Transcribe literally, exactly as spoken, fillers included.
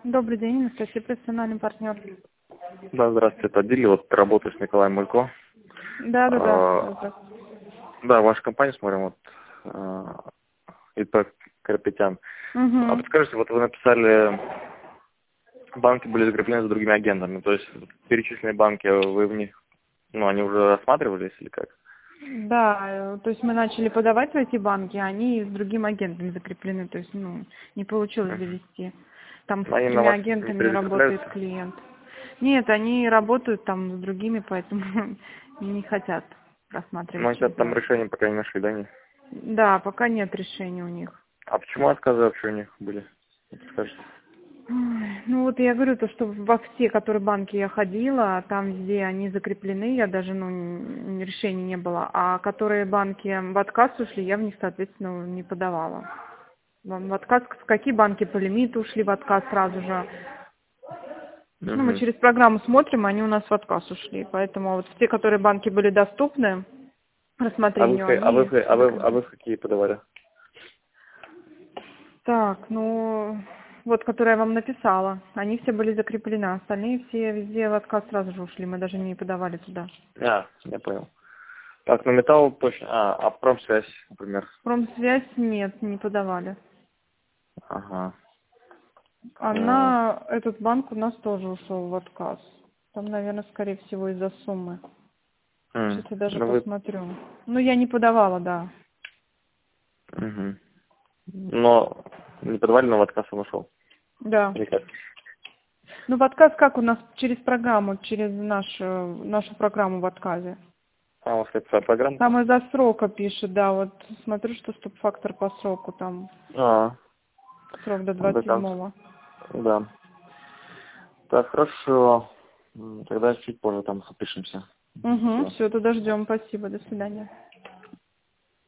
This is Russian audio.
Добрый день, Анастасия, профессиональный партнер. Да, здравствуйте, это Дили, вот работаю с Николаем Мулько. Да, да, А, да. да, вашу компанию смотрим, вот, а, ИП Карапетян. А Угу. подскажите, вот вы написали, банки были закреплены за другими агентами, то есть перечисленные банки, вы в них, ну, они уже рассматривались или как? Да, то есть мы начали подавать в эти банки, а они с другим агентом закреплены, то есть, ну, не получилось Мгм. завести. Там Но они с на тремя вас не агентами работает перезакрепляются? клиент. Нет, они работают там с другими, поэтому не хотят Ну, рассматривать они через там нас. решения пока не нашли, да, не? Да, пока нет решения у них. А почему отказы вообще у них были? Подскажите. Ой, ну вот я говорю, то, что во все, которые банки я ходила, там везде они закреплены, я даже, ну, н- решений не было. А которые банки в отказ ушли, я в них, соответственно, не подавала. Вам в отказ, какие банки по лимиту ушли в отказ сразу же. Ну, мы Угу. через программу смотрим, они у нас в отказ ушли. Поэтому вот те, которые банки были доступны А вы, в рассмотрению, ка- а вы, они в ка- а вы, а вы закреплены. в какие подавали? Так, ну, вот, которые я вам написала, они все были закреплены, остальные все везде в отказ сразу же ушли, мы даже не подавали туда. А, я понял. Так, ну металл точно. А, а промсвязь, например. Промсвязь нет, не подавали. Ага. А, Она, этот банк у нас тоже ушел в отказ. Там, наверное, скорее всего из-за суммы. Сейчас м, я даже ну вы. посмотрю. Ну, я не подавала, да. Мгм. Но не подавали, но в отказ он ушел. Да. Или как? Ну, в отказ как у нас? Через программу, через нашу, нашу программу в отказе. А, у вас какая-то своя программа? Там из-за срока пишет, да, вот смотрю, что стоп-фактор по сроку там. А, Срок до до двадцать конца. седьмого. Да. Так, хорошо. М, Тогда чуть позже там запишемся. Угу, Спасибо. все, тогда ждем. Спасибо, до свидания.